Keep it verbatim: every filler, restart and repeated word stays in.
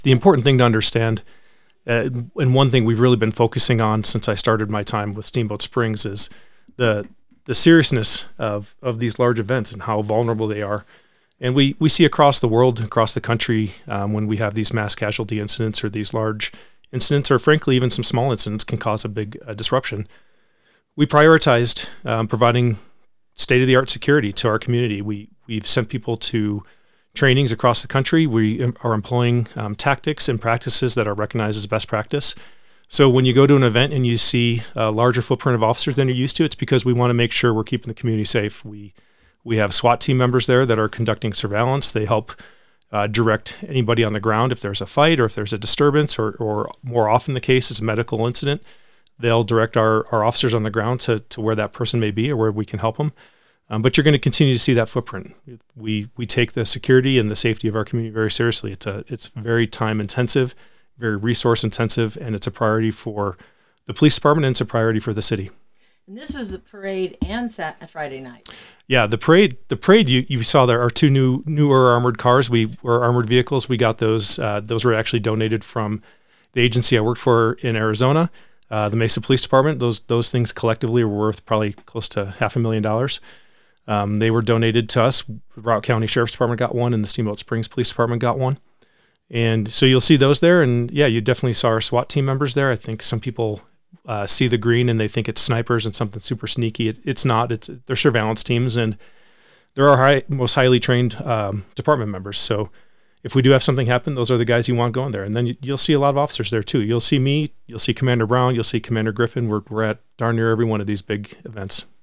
The important thing to understand, uh, and one thing we've really been focusing on since I started my time with Steamboat Springs, is the the seriousness of, of these large events and how vulnerable they are. And we, we see across the world, across the country, um, when we have these mass casualty incidents or these large incidents, or frankly, even some small incidents can cause a big uh, disruption. We prioritized um, providing state-of-the-art security to our community. We, we've sent people to trainings across the country. We are employing um, tactics and practices that are recognized as best practice. So when you go to an event and you see a larger footprint of officers than you're used to, it's because we want to make sure we're keeping the community safe. We we have SWAT team members there that are conducting surveillance. They help uh, direct anybody on the ground if there's a fight or if there's a disturbance, or, or more often the case is a medical incident. They'll direct our, our officers on the ground to, to where that person may be or where we can help them. Um, but you're going to continue to see that footprint. We we take the security and the safety of our community very seriously. It's a it's very time intensive, very resource intensive, and it's a priority for the police department, and it's a priority for the city. And this was the parade and Sat- Friday night. Yeah, the parade. The parade you, you saw there are two new newer armored cars. We were armored vehicles. We got those. Uh, those were actually donated from the agency I worked for in Arizona, uh, the Mesa Police Department. Those those things collectively were worth probably close to half a million dollars. Um, they were donated to us. Routt County Sheriff's Department got one, and the Steamboat Springs Police Department got one. And so you'll see those there. And yeah, you definitely saw our SWAT team members there. I think some people uh, see the green and they think it's snipers and something super sneaky. It, it's not. It's they're surveillance teams, and they're our high, most highly trained um, department members. So if we do have something happen, those are the guys you want going there. And then you, you'll see a lot of officers there too. You'll see me. You'll see Commander Brown. You'll see Commander Griffin. We're we're at darn near every one of these big events.